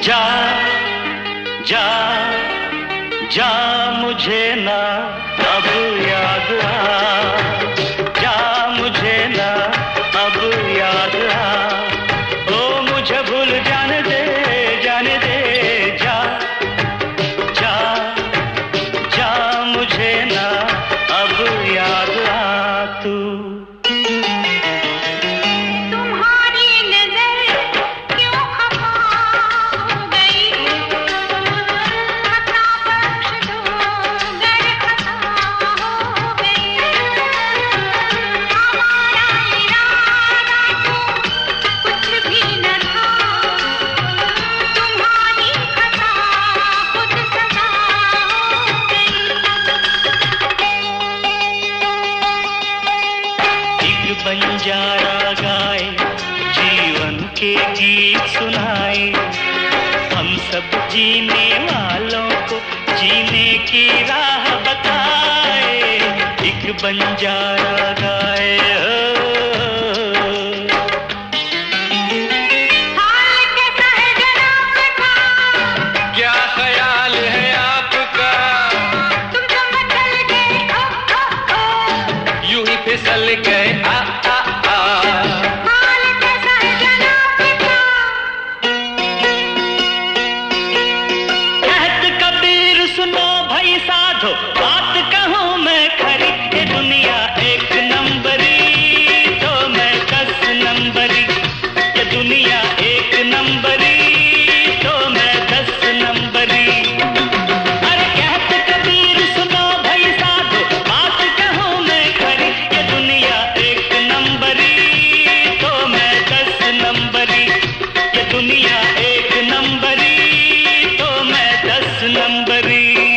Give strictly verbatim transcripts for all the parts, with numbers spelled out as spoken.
जा जा जा मुझे ना अब याद आ, जा मुझे ना अब याद आ, ओ मुझे भूल जाने दे जाने दे, जा जा जा मुझे ना अब याद आ तू। बंजारा गाए जीवन के गीत सुनाए, हम सब जीने वालों को जीने की राह बताए। एक बंजारा गाए हाल कैसा है जनाब का, क्या ख्याल है आपका, तुम जो मचल गए ओ ओ ओ, यूं ही फिसल गए आ आ आ। हाल कैसा है जनाब का, कहत कबीर सुनो भाई साधो, बात कहूँ मैं खरी, ये दुनिया एक नंबरी तो मैं दस नंबरी, ये दुनिया एक नंबरी तो मैं दस नंबरी। अरे कहत कबीर सुनो भाई साधो, बात कहूँ मैं खरी, ये दुनिया एक नंबरी तो मैं दस नंबरी, ये दुनिया एक नंबरी तो मैं दस नंबरी।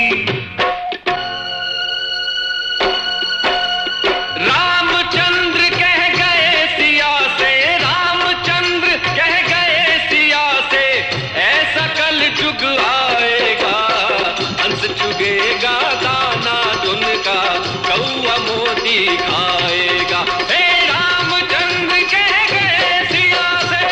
रामचंद्र कह गए सिया से, रामचंद्र कह गए सिया से, ऐसा कल जुग आएगा, हंस चुगेगा दाना दुनका, कौआ मोती खाएगा। हे रामचंद्र कह गए सिया से।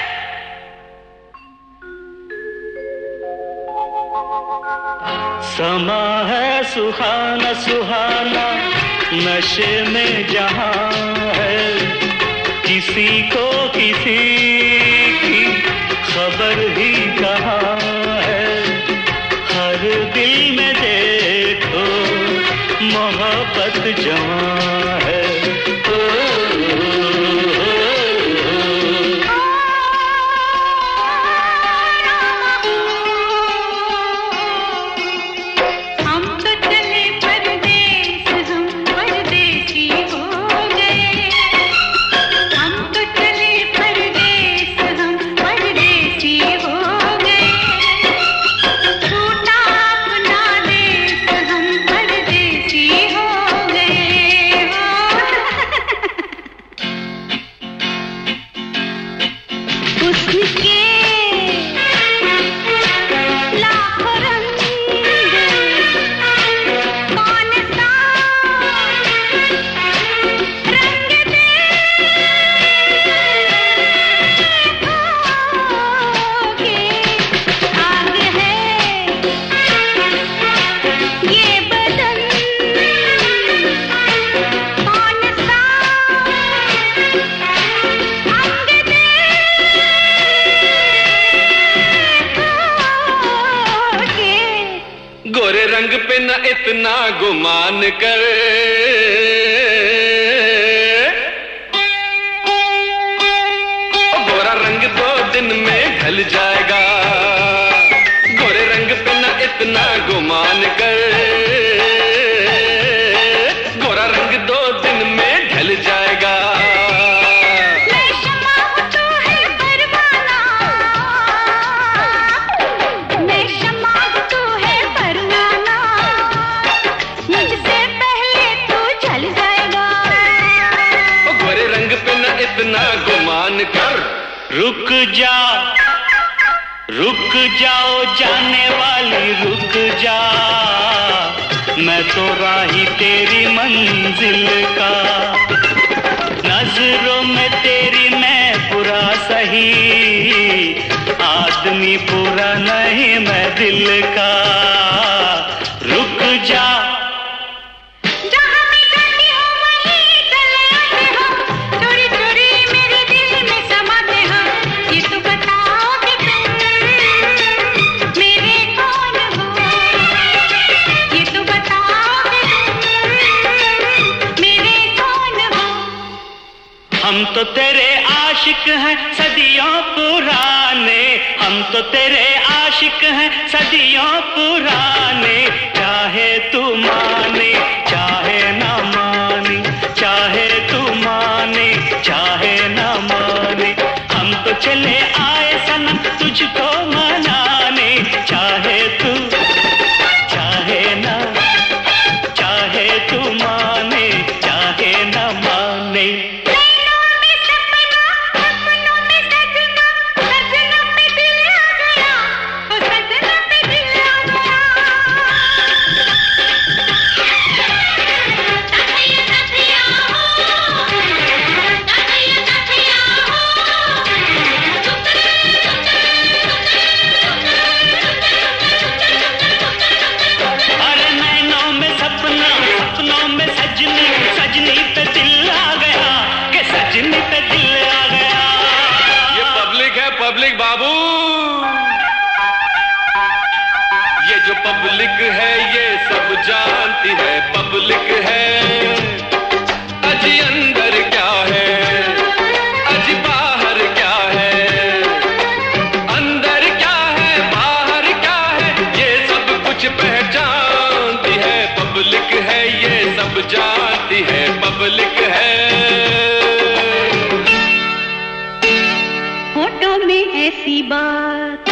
समा है सुहाना सुहाना, नशे में जहां है, किसी को किसी की खबर ही कहाँ है। हर दिल में देखो मोहब्बत जवां है। ओ, हम तो चले परदेस, हम परदेसी हो गए, हम तो चले परदेस, हम परदेसी हो गए, छूटा अपना देश, हम परदेसी हो गए हो। उसके लाखों रंग, कौन सा रंग देखोगे, आग है ये बदन, कौन सा अंग देखोगे। गोरे रंग पे न इतना गुमान कर, गोरा रंग दो दिन में ढल जाएगा, गोरे रंग पे न इतना गुमान कर, गोरा रंग दो दिन में ढल जाएगा। मैं शम्मा हूँ तू है परवाना, मैं शम्मा हूँ तू है परवाना, मुझसे पहले तू जल जाएगा। ओ गोरे रंग पे न इतना गुमान कर, रुक जा रुक जाओ जाने वाली रुक जा, मैं तो राही तेरी मंजिल का, नजरों में तेरी मैं बुरा सही, आज आदमी पूरा नहीं मैं दिल का, रुक जा। जहाँ मैं जाती हूँ वहीं चले आते हो, चोरी चोरी मेरे दिल में समाते हो। ये तो बताओ कि तुम मेरे कौन हो, ये तो बताओ कि तुम मेरे कौन हो। हम तो तेरे आशिक हैं सदियों पुराने, हम तो तेरे आशिक हैं सदियों पुराने। चाहे तू माने चाहे ना माने, चाहे तू माने चाहे ना माने, हम तो चले आए सनम तुझको मनाने। चाहे तू चाहे ना, चाहे तू माने चाहे ना माने। पब्लिक बाबू, ये जो पब्लिक है ये सब जानती है। पब्लिक है अजी अंदर क्या है, अजी बाहर क्या है, अंदर क्या है बाहर क्या है, ये सब कुछ पहचानती है। पब्लिक है ये सब जानती है। पब्लिक है। होठों में ऐसी बात,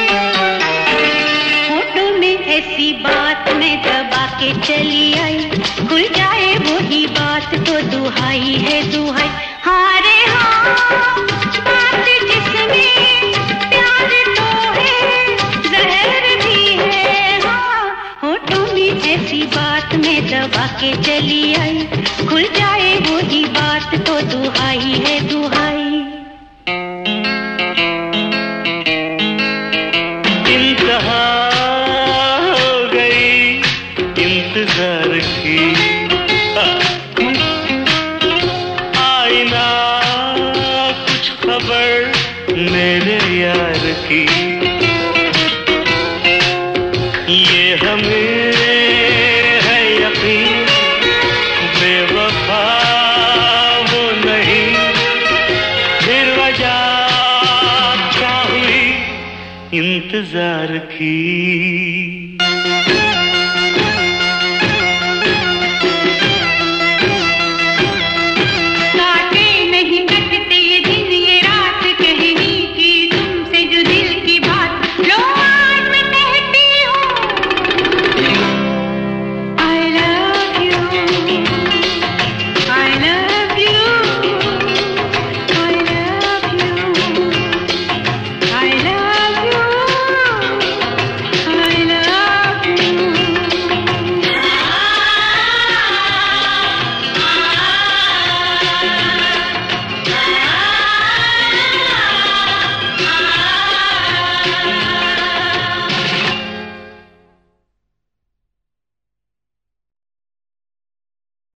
होठों में ऐसी बात मैं दबा के चली आई, खुल जाए वही बात तो दुहाई है दुहाई। हाँ रे हाँ, बात जिसमें प्यार तो है जहर भी है। हाँ, होठों में ऐसी बात मैं दबा के चली आई, खुल जाए वही बात तो दुहाई है दुहाई। इंतजार की आईना कुछ खबर मेरे यार की, ये हमें है यकीन बेवफा वो नहीं, फिर वजह क्या हुई इंतजार की।